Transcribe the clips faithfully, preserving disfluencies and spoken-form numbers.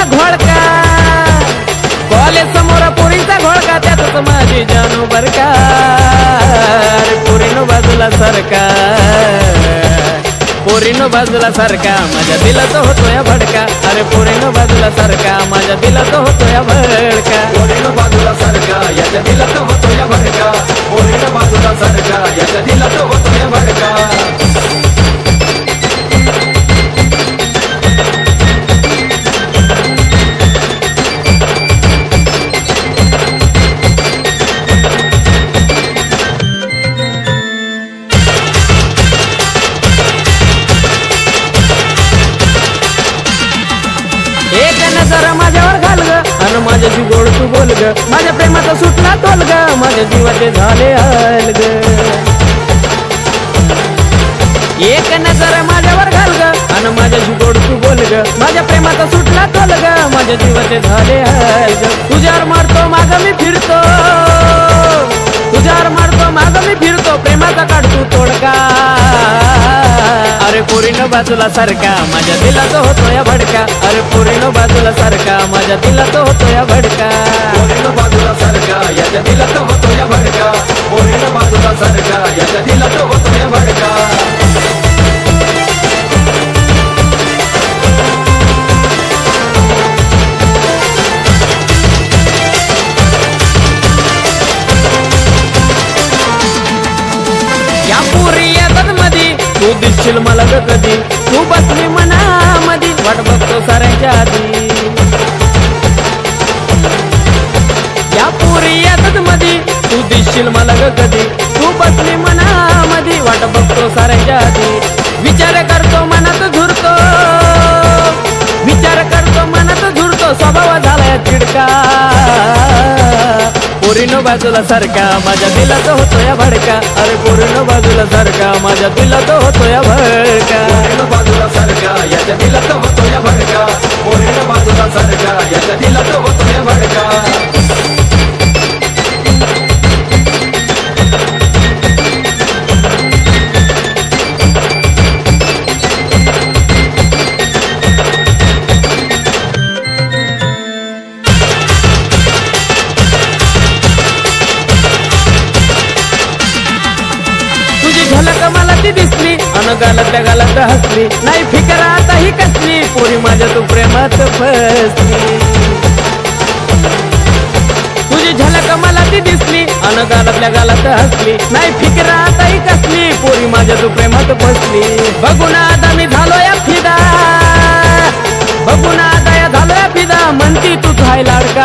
घोळका, college समोर पोरींचा घोळका, त्यातच माझी जानू बरका. अरे पोरीनो बाजूला सरका, पोरीनो बाजूला सरका, माझ्या दिलात होतोय भडका. अरे पोरीनो बाजूला सरका, माझ्या दिलात होतोय भडका. पोरीनो बाजूला सरका, याच्या दिलात होतोय भडका. पोरीनो बाजूला सरका, याच्या दिलात होतोय भडका. एक नजर माझ्यावर घाल ग, अन माझ्याशी गोड तू बोल ग. माझ्या प्रेमाचा सुटला तोल ग, माझ्या जीवाचे झाले हाल ग. एक नजर माझ्यावर घाल ग, अन माझ्याशी गोड तू बोल ग. माझ्या प्रेमाचा सुटला तोल ग, माझ्या जीवाचे झाले हाल ग. तुझ्यावर मारतो माग मी फिरतो, तुझ्यावर मारतो माग मी फिरतो, प्रेमाचा काढतो तोडका. अरे पोरीनो बाजूला सरका, माझ्या दिलात होतोय भडका. अरे पोरीनो बाजूला सरका, माझ्या दिलात होतोय भडका. पोरीनो बाजूला सरका, याच्या दिलात होतोय भडका. पोरीनो बाजूला सरका, याच्या दिलात होतोय भडका. या पोरी येतात मधी, तू दिसशील मला ग कधी. तू बसली मनामधी, वाट बघतो साऱ्यांच्या आधी. या पोरी येतात मधी, तू दिसशील मला ग कधी. तू बसली मनामधी, वाट बघतो साऱ्यांच्या आधी. विचार करतो मनात झुरतो, विचार करतो मनात झुरतो, स्वभाव झालाय चिडका. पोरीनो बाजूला सरका, माझ्या दिलात होतोय भडका. अरे पोरीनो बाजूला सरका, माझ्या दिलात होतोय भडका. पोरीनो बाजूला सरका, याच्या दिलात होतोय भडका. पोरीनो बाजूला सरका, याच्या दिलात होतोय भडका. झलक मला ती दिसली, अन गालातल्या गालात हसली. नाही फिकर आता ही कसली, पोरी माझ्या तू प्रेमात फसली. तुझी झलक मला ती दिसली, अन गालातल्या गालात हसली. नाही फिकर आता ही कसली, पोरी माझ्या तू प्रेमात फसली. बघून आता मी झालो या फिदा, बघून आता या झालो या फिदा, म्हणती तू हाय लाडका.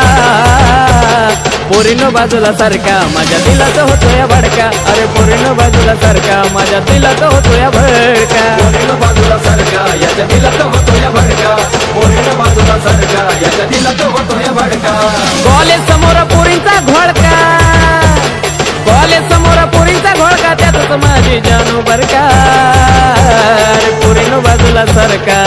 पोरीनो बाजूला सरका, माझ्या दिलात होतोय भडका. अरे पोरीनो बाजूला सरका, माझ्या दिलात होतोय भडका. पोरीनो बाजूला सरका, याच्या दिलात होतोय भडका. पोरीनो बाजूला सरका, याच्या दिलात होतोय भडका. कॉलेज समोर पोरींचा घोळका, कॉलेज समोर पोरींचा घोळका, त्यातच माझी जानू बरका. अरे पोरीनो बाजूला सरका,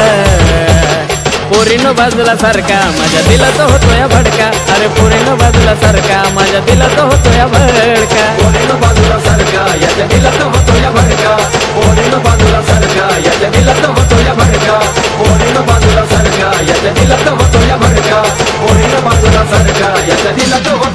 पोरीनो बाजूला सरका, माझ्या दिलात होतोय भडका. अरे पोरीनो बाजूला सरका, माझ्या दिलात होतोय भडका. पोरीनो बाजूला सरका, याच्या दिलात होतोय भडका. पोरीनो बाजूला सरका, याच्या दिलात होतोय भडका. पोरीनो बाजूला सरका, याच्या दिलात होतोय भडका. पोरीनो बाजूला सरका, याच्या दिलात